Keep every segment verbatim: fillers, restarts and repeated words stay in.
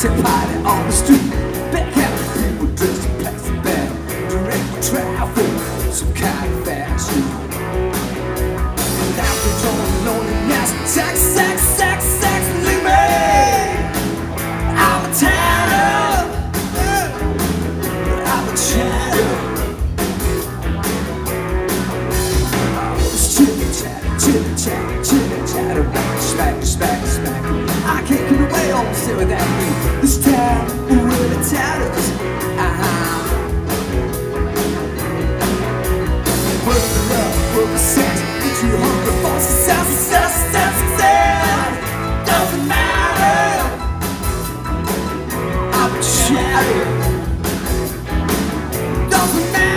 to party on the street. Back out people dressed in plastic bag, direct traffic, some kind of fashion. And now they're on loneliness, sex, sex, sex, sex, leave me. I'm a tanner, I'm a chatter. Chitty chatter, chitty chatter, chitty chatter, smack, smack, smack. I can't get away on sit without me. This town really tatters. Uh-huh. Work the love, work the sex, but you hungry for success, success, success, success. Doesn't matter. I'm a chatter. Doesn't matter.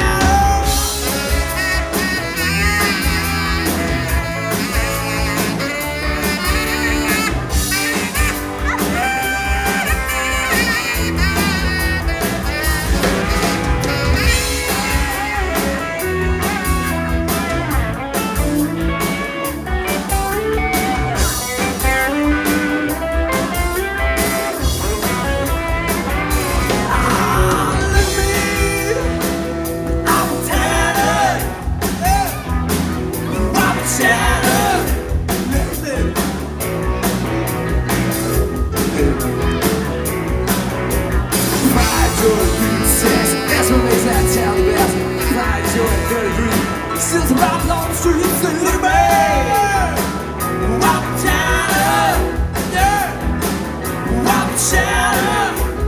That's what makes that town the best. Pride, joy, and thirty-three. Still surviving on the streets and living me. Walk down, yeah. Walk down.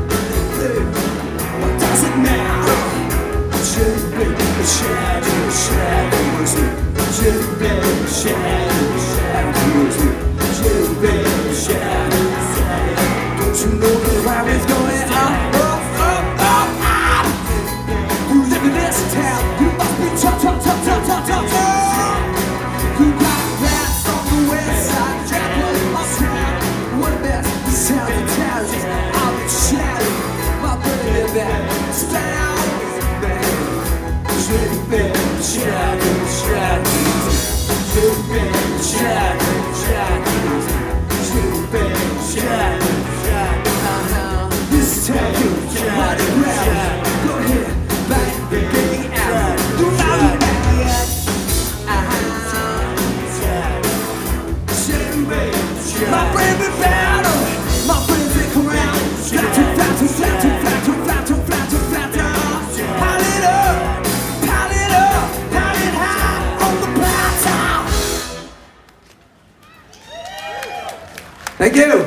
What does it matter? Shitty baby, shadow, shadows. Shitty baby, shadow, shadows. Shitty baby, shadow, shadows. Don't you know the crime is going on? My friends in battle, my friends they come around. Flat to flat to flat to flat to flat to flat to flat to. Pile it up, pile it up, pile it high on the plateau. Thank you.